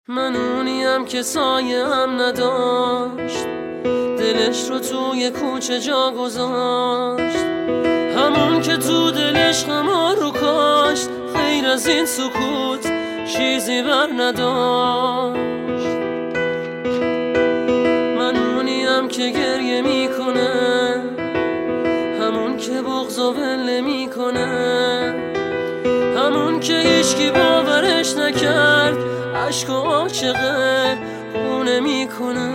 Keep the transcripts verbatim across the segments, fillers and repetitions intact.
من اونیم که سایه هم نداشت، دلش رو توی کوچه جا گذاشت، همون که تو دلش غما رو کاشت، غیر از این سکوت چیزی بر نداشت. من اونیم که گریه میکنه، همون که بغض و ول میکنه، همون که هیچکی باورش نکرد، عشق و عاشقه خونه میکنه.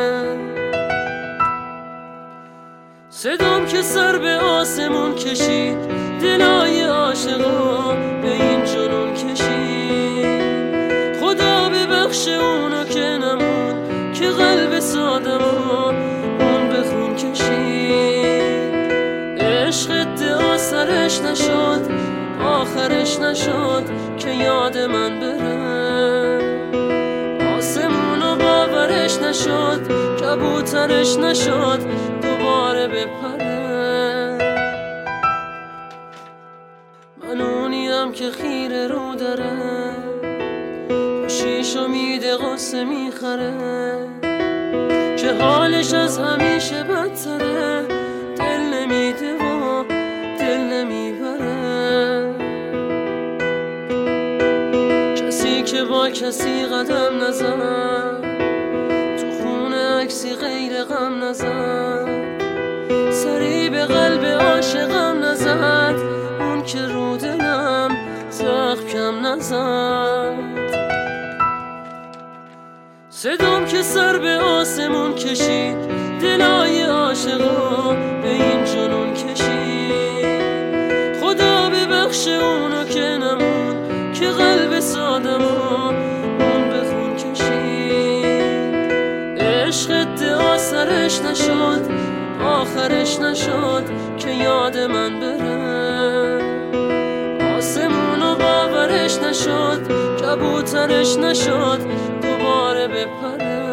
صدام که سر به آسمون کشید، دلای عاشقا به این جنون کشید. خدا ببخش اونو که نمون، که قلب سادمو اون به خون کشید. عشق ادعا سرش نشد، آخرش نشد که یاد من بره. آسمونو باورش نشد، کبوترش نشد دوباره بپره. من اونیم که خیره رو داره، شیش و میده قصه میخره، که حالش از همیشه بدتره. دل نمیده و دل نمیبره، کسی که با کسی قدم نزد، تو خونه عکسی غیر غم نزد، سری به قلب عاشقم نزد، اون که رو دلم زخم کم نزد. صدام که سر به آسمون کشید، دلای عاشقا به این جنون کشید. خدا ببخش اونو که نمون، که قلب سادمو اون به خون کشید. عشق ادعا سرش نشد، آخرش نشد که یاد من بره. آسمونو باورش نشد، کبوترش نشد دوباره بپره.